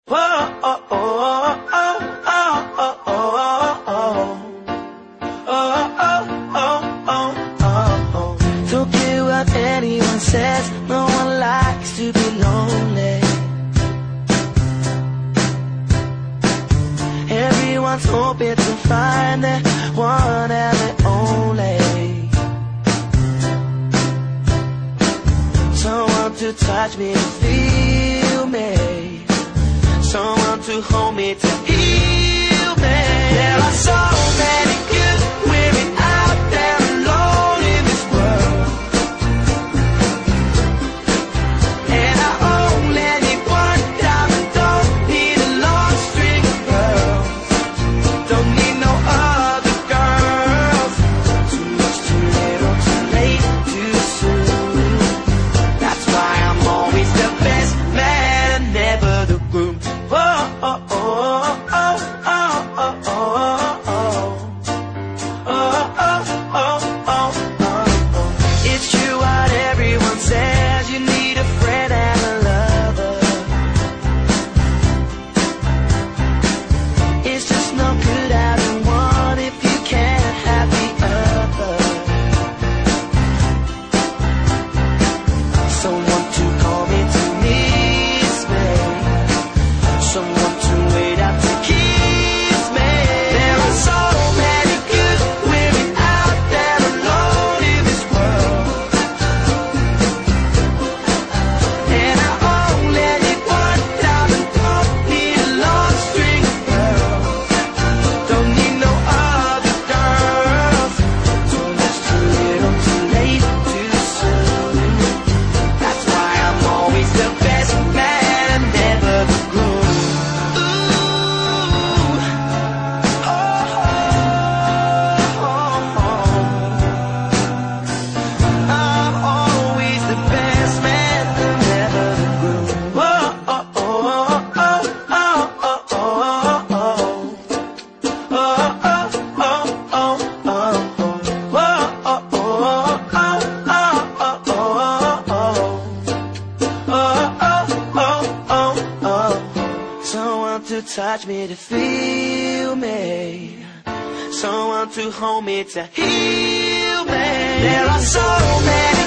Don't care what anyone says, no one likes to be lonely. Everyone's hoping to find their one and their only. Someone to touch me to feel me, someone to hold me to heal me. There are so many good women out there alone in this world, and I only need one diamond, don't need a long string of pearls, don't need no other girls. Too much, too little, too late, too soon. That's why I'm always the best man and never the groom. It's true what everyone says, you need a friend and a lover. It's just no good having one if you can't have the other. Someone to call me to miss me, someone to wait out to kiss me. There are so many good women out there alone in this world, and I only need one diamond, don't need a long string of pearls, don't need no other girls. Too much, too little, too late, too soon. That's why I'm always the best man and never the groom. I'm always the best man and never the groom. Someone to touch me to feel me, someone to hold me to heal me. There are so many